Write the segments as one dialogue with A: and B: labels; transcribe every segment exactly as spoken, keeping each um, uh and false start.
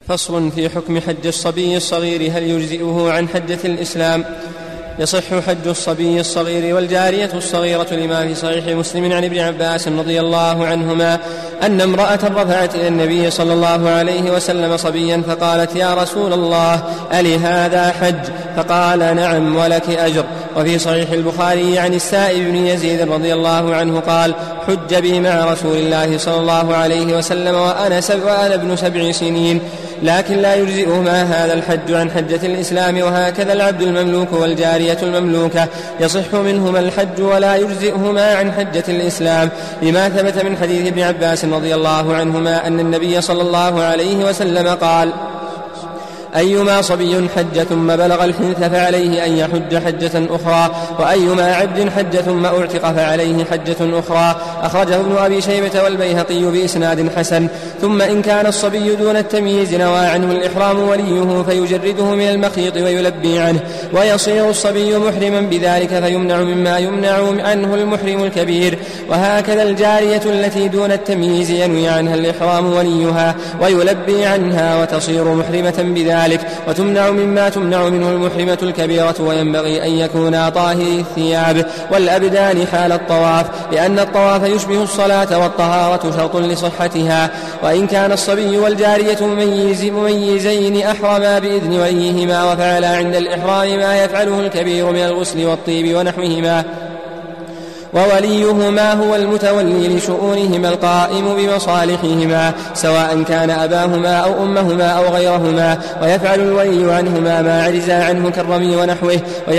A: فصل في حكم حج الصبي الصغير هل يجزئه عن حجة الإسلام؟ يصح حج الصبي الصغير والجارية الصغيرة لما في صحيح مسلم عن ابن عباس رضي الله عنهما أن امرأة رفعت إلى النبي صلى الله عليه وسلم صبيا فقالت: يا رسول الله، ألي هذا حج؟ فقال: نعم ولك أجر. وفي صحيح البخاري عن السائب بن يزيد رضي الله عنه قال: حج بي مع رسول الله صلى الله عليه وسلم وأنا, سب وأنا ابن سبع سنين، لكن لا يجزئهما هذا الحج عن حجة الإسلام. وهكذا العبد المملوك والجارية المملوكة يصح منهما الحج ولا يجزئهما عن حجة الإسلام، لما ثبت من حديث ابن عباس رضي الله عنهما أن النبي صلى الله عليه وسلم قال: أيما صبي حج ثم بلغ الحنث فعليه أن يحج حجة أخرى، وأيما عبد حج ثم أعتق فعليه حجة أخرى. أخرجه ابن أبي شيبة والبيهقي بإسناد حسن. ثم إن كان الصبي دون التمييز نوى عنه الإحرام وليه فيجرده من المخيط ويلبي عنه، ويصير الصبي محرما بذلك فيمنع مما يمنع عنه المحرم الكبير. وهكذا الجارية التي دون التمييز ينوي عنها الإحرام وليها ويلبي عنها وتصير محرمة بذلك، وتمنع مما تمنع منه المحرمة الكبيرة. وينبغي أن يكونا طاهري الثياب والأبدان حال الطواف، لأن الطواف يشبه الصلاة والطهارة شرط لصحتها. وإن كان الصبي والجارية مميز مميزين أحرما بإذن وليهما وفعلا عند الإحرام ما يفعله الكبير من الغسل والطيب ونحوهما، ووليهما هو المتولي لشؤونهما القائم بمصالحهما سواء كان أباهما أو أمهما أو غيرهما، ويفعل الولي عنهما ما عجزا عنه كالرمي ونحوه،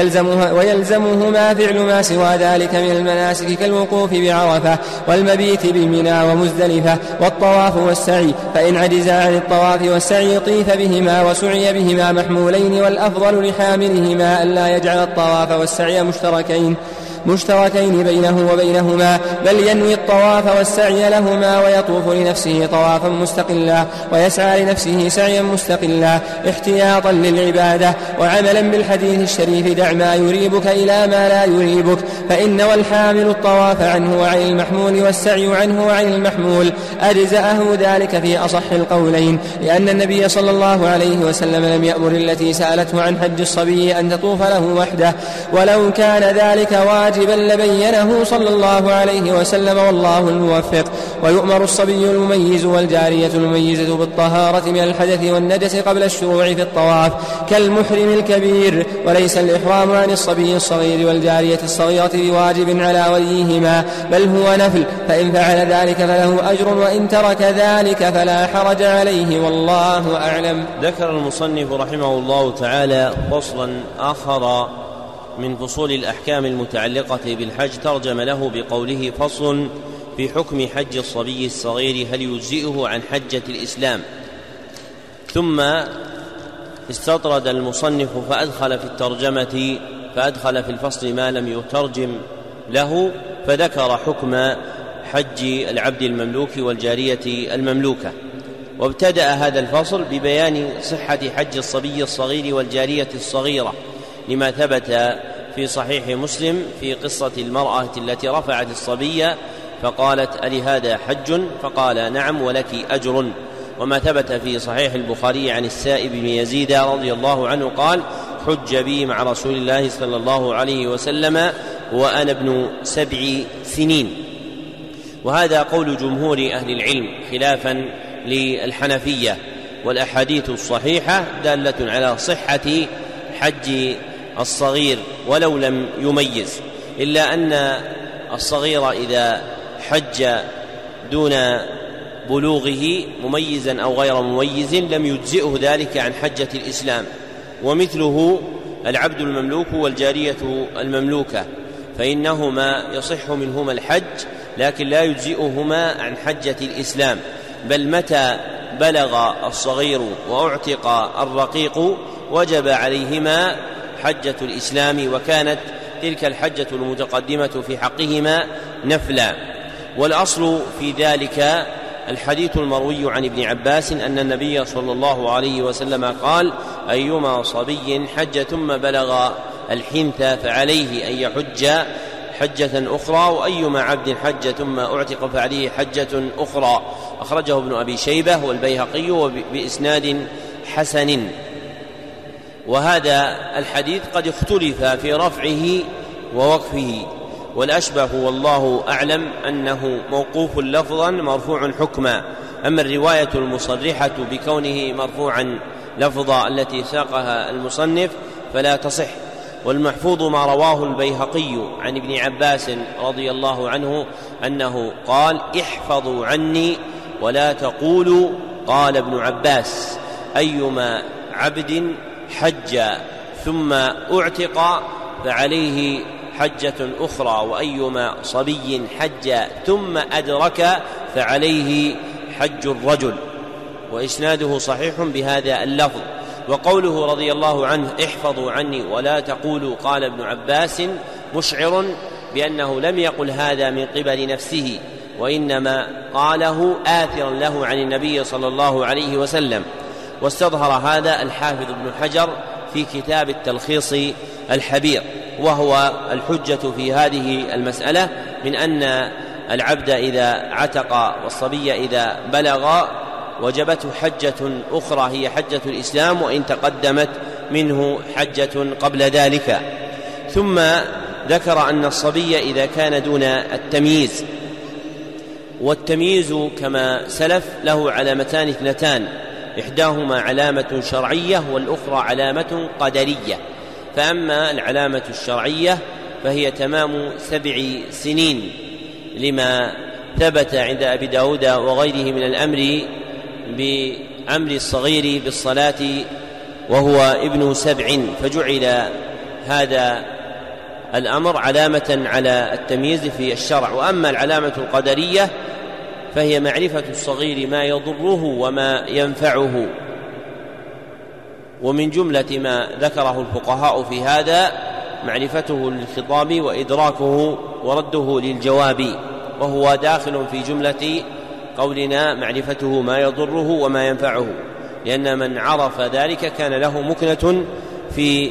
A: ويلزمهما فعل ما سوى ذلك من المناسك كالوقوف بعرفة والمبيت بمنى ومزدلفة والطواف والسعي. فإن عجزا عن الطواف والسعي طيف بهما وسعي بهما محمولين، والأفضل لحاملهما ألا يجعل الطواف والسعي مشتركين مشتركين بينه وبينهما، بل ينوي الطواف والسعي لهما ويطوف لنفسه طوافا مستقلا ويسعى لنفسه سعيا مستقلا احتياطا للعبادة وعملا بالحديث الشريف: دع ما يريبك إلى ما لا يريبك. فإن والحامل الطواف عنه وعن المحمول والسعي عنه وعن المحمول أجزأه ذلك في أصح القولين، لأن النبي صلى الله عليه وسلم لم يأمر التي سألته عن حج الصبي أن تطوف له وحده، ولو كان ذلك واجبا لبينه صلى الله عليه وسلم، والله الموفق. ويؤمر الصبي المميز والجارية المميزة بالطهارة من الحدث والنجس قبل الشروع في الطواف كالمحرم الكبير، وليس الإحرام عن الصبي الصغير والجارية الصغيرة بواجب على وليهما، بل هو نفل، فإن فعل ذلك فله أجر، وإن ترك ذلك فلا حرج عليه، والله أعلم.
B: ذكر المصنف رحمه الله تعالى فصلا آخر من فصول الأحكام المتعلقة بالحج ترجم له بقوله: فصل في حكم حج الصبي الصغير هل يجزئه عن حجة الإسلام. ثم استطرد المصنف فأدخل في الترجمة فأدخل في الفصل ما لم يترجم له، فذكر حكم حج العبد المملوك والجارية المملوكة. وابتدأ هذا الفصل ببيان صحة حج الصبي الصغير والجارية الصغيرة، لما ثبت في صحيح مسلم في قصة المرأة التي رفعت الصبي فقالت: ألي هذا حج؟ فقال: نعم ولك أجر. وما ثبت في صحيح البخاري عن السائب بن يزيد رضي الله عنه قال: حج بي مع رسول الله صلى الله عليه وسلم وأنا ابن سبع سنين. وهذا قول جمهور أهل العلم خلافا للحنفية، والأحاديث الصحيحة دالة على صحة حج الصغير ولو لم يميز، إلا أن الصغير إذا حج دون بلوغه مميزا أو غير مميز لم يجزئه ذلك عن حجة الإسلام. ومثله العبد المملوك والجارية المملوكة، فإنهما يصح منهما الحج لكن لا يجزئهما عن حجة الإسلام، بل متى بلغ الصغير وأعتق الرقيق وجب عليهما حجة الإسلام، وكانت تلك الحجة المتقدمة في حقهما نفلا. والأصل في ذلك الحديث المروي عن ابن عباس أن النبي صلى الله عليه وسلم قال: أيما صبي حج ثم بلغ الحنث فعليه أن يحج حجة أخرى، وأيما عبد حج ثم أعتق فعليه حجة أخرى. أخرجه ابن أبي شيبة والبيهقي وبإسناد حسن. وهذا الحديث قد اختلف في رفعه ووقفه، والأشبه والله أعلم أنه موقوف لفظا مرفوع حكما. أما الرواية المصرحة بكونه مرفوعا لفظا التي ساقها المصنف فلا تصح. والمحفوظ ما رواه البيهقي عن ابن عباس رضي الله عنه أنه قال: احفظوا عني ولا تقولوا قال ابن عباس. أيما عبد حج ثم اعتق فعليه حجة أخرى، وأيما صبي حج ثم أدرك فعليه حج الرجل. وإسناده صحيح بهذا اللفظ. وقوله رضي الله عنه: احفظوا عني ولا تقولوا قال ابن عباس مشعر بأنه لم يقل هذا من قبل نفسه، وإنما قاله آثرا له عن النبي صلى الله عليه وسلم. واستظهر هذا الحافظ ابن حجر في كتاب التلخيص الحبير، وهو الحجة في هذه المسألة من أن العبد إذا عتق والصبي إذا بلغ وجبته حجة أخرى هي حجة الإسلام، وإن تقدمت منه حجة قبل ذلك. ثم ذكر أن الصبي إذا كان دون التمييز، والتمييز كما سلف له علامتان اثنتان، إحداهما علامة شرعية والأخرى علامة قدرية. فأما العلامة الشرعية فهي تمام سبع سنين، لما ثبت عند أبي داود وغيره من الأمر بأمر الصغير بالصلاة وهو ابن سبع، فجعل هذا الأمر علامة على التمييز في الشرع. وأما العلامة القدرية فهي معرفة الصغير ما يضره وما ينفعه. ومن جملة ما ذكره الفقهاء في هذا معرفته للخطاب وإدراكه ورده للجواب، وهو داخل في جملة قولنا معرفته ما يضره وما ينفعه، لأن من عرف ذلك كان له مكنة في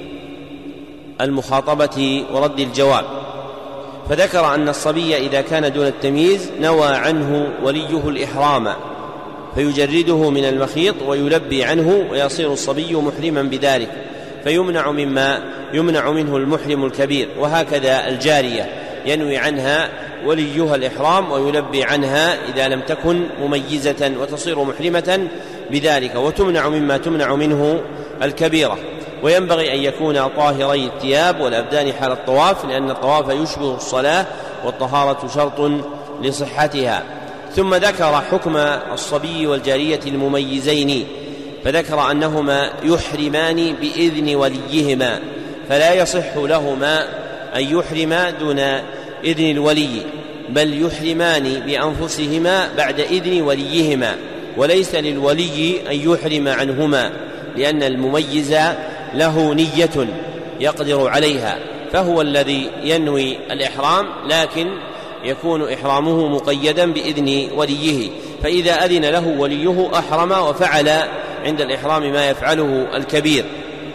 B: المخاطبة ورد الجواب. فذكر أن الصبي إذا كان دون التمييز نوى عنه وليه الإحرام فيجرده من المخيط ويلبي عنه، ويصير الصبي محرما بذلك، فيمنع مما يمنع منه المحرم الكبير. وهكذا الجارية ينوي عنها وليها الإحرام ويلبي عنها إذا لم تكن مميزة وتصير محرمة بذلك، وتمنع مما تمنع منه الكبيرة. وينبغي أن يكون طاهري الثياب والأبدان حال الطواف، لأن الطواف يشبه الصلاة والطهارة شرط لصحتها. ثم ذكر حكم الصبي والجارية المميزين، فذكر أنهما يحرمان بإذن وليهما، فلا يصح لهما أن يحرما دون إذن الولي، بل يحرمان بأنفسهما بعد إذن وليهما، وليس للولي أن يحرم عنهما، لأن المميز له نية يقدر عليها، فهو الذي ينوي الإحرام، لكن يكون إحرامه مقيدا بإذن وليه، فإذا أذن له وليه أحرم وفعل عند الإحرام ما يفعله الكبير.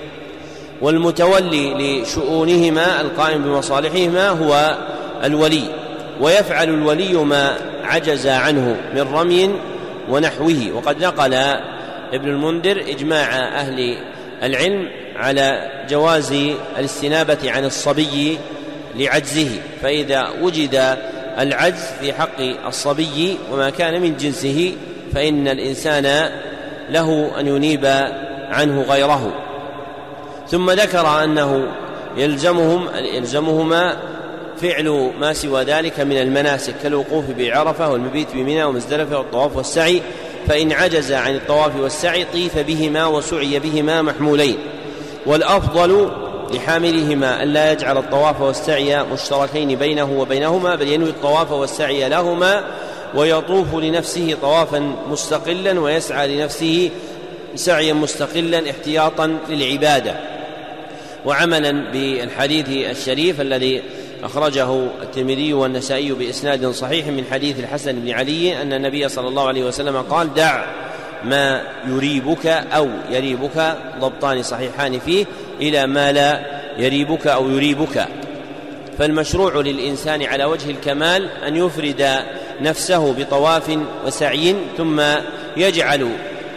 B: والمتولي لشؤونهما القائم بمصالحهما هو الولي، ويفعل الولي ما عجز عنه من رمي ونحوه. وقد نقل ابن المنذر إجماع أهل العلم على جواز الاستنابة عن الصبي لعجزه، فإذا وجد العجز في حق الصبي وما كان من جنسه فإن الإنسان له أن ينيب عنه غيره. ثم ذكر أنه يلزمهم يلزمهما فعل ما سوى ذلك من المناسك كالوقوف بعرفة والمبيت بمنى ومزدلفة والطواف والسعي، فإن عجز عن الطواف والسعي طيف بهما وسعي بهما محمولين. والأفضل لحاملهما ألا يجعل الطواف والسعي مشتركين بينه وبينهما، بل ينوي الطواف والسعي لهما، ويطوف لنفسه طوافا مستقلا ويسعى لنفسه سعيا مستقلا احتياطا للعبادة. وعملا بالحديث الشريف الذي أخرجه الترمذي والنسائي بإسناد صحيح من حديث الحسن بن علي أن النبي صلى الله عليه وسلم قال: دع ما يريبك أو يريبك، ضبطان صحيحان فيه، إلى ما لا يريبك أو يريبك. فالمشروع للإنسان على وجه الكمال أن يفرد نفسه بطواف وسعي، ثم يجعل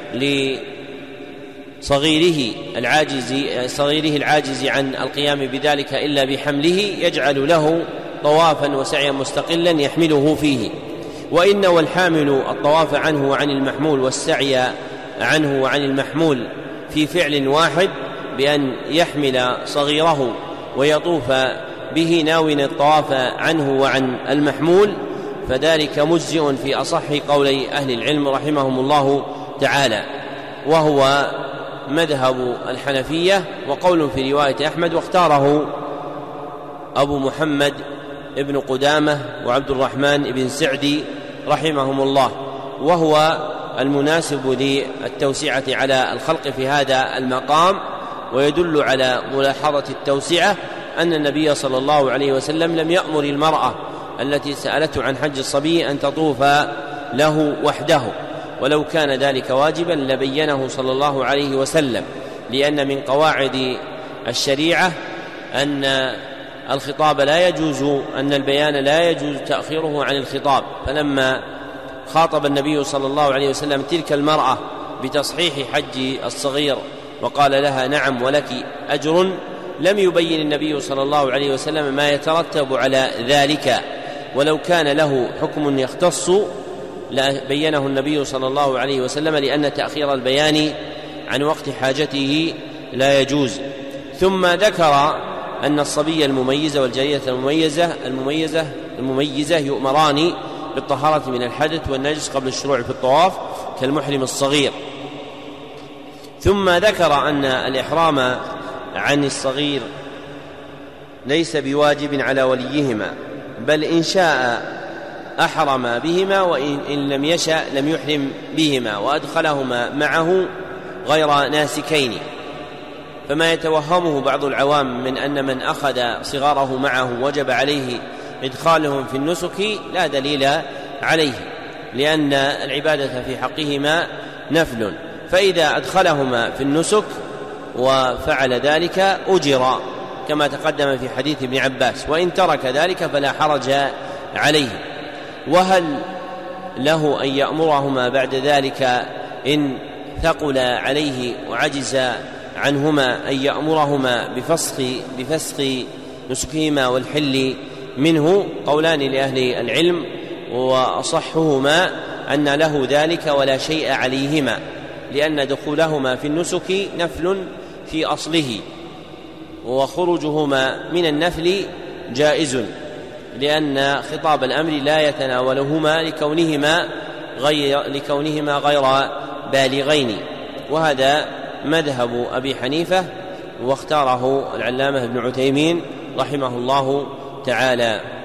B: لصغيره العاجز صغيره العاجز عن القيام بذلك إلا بحمله، يجعل له طوافا وسعيا مستقلا يحمله فيه. وإن والحامل الطواف عنه وعن المحمول والسعي عنه وعن المحمول في فعل واحد بأن يحمل صغيره ويطوف به ناوٍ الطواف عنه وعن المحمول، فذلك مجزئ في أصح قولي أهل العلم رحمهم الله تعالى، وهو مذهب الحنفية وقول في رواية أحمد، واختاره أبو محمد ابن قدامة وعبد الرحمن بن سعدي رحمهم الله، وهو المناسب للتوسعة على الخلق في هذا المقام. ويدل على ملاحظة التوسعة أن النبي صلى الله عليه وسلم لم يأمر المرأة التي سألته عن حج الصبي أن تطوف له وحده، ولو كان ذلك واجبا لبينه صلى الله عليه وسلم، لأن من قواعد الشريعة أن الخطاب لا يجوز أن البيان لا يجوز تأخيره عن الخطاب. فلما خاطب النبي صلى الله عليه وسلم تلك المرأة بتصحيح حج الصغير وقال لها نعم ولك أجر، لم يبين النبي صلى الله عليه وسلم ما يترتب على ذلك، ولو كان له حكم يختص لبينه النبي صلى الله عليه وسلم، لأن تأخير البيان عن وقت حاجته لا يجوز. ثم ذكر أن الصبي المميز والجارية المميزة المميزة المميزة يؤمران بالطهارة من الحدث والنجس قبل الشروع في الطواف كالمحرم الصغير. ثم ذكر أن الإحرام عن الصغير ليس بواجب على وليهما، بل إن شاء أحرم بهما، وإن لم يشأ لم يحرم بهما، وأدخلهما معه غير ناسكين. فما يتوهمه بعض العوام من أن من أخذ صغاره معه وجب عليه إدخالهم في النسك لا دليل عليه، لأن العبادة في حقهما نفل، فإذا أدخلهما في النسك وفعل ذلك أجر كما تقدم في حديث ابن عباس، وإن ترك ذلك فلا حرج عليه. وهل له أن يأمرهما بعد ذلك إن ثقل عليه وعجز عنهما أن يأمرهما بفسخ بفسخ نسكهما والحل منه؟ قولان لأهل العلم، وأصحهما أن له ذلك ولا شيء عليهما، لأن دخولهما في النسك نفل في أصله، وخروجهما من النفل جائز، لأن خطاب الأمر لا يتناولهما لكونهما غير, لكونهما غير بالغين. وهذا مذهب أبي حنيفة، واختاره العلامة ابن عثيمين رحمه الله تعالى.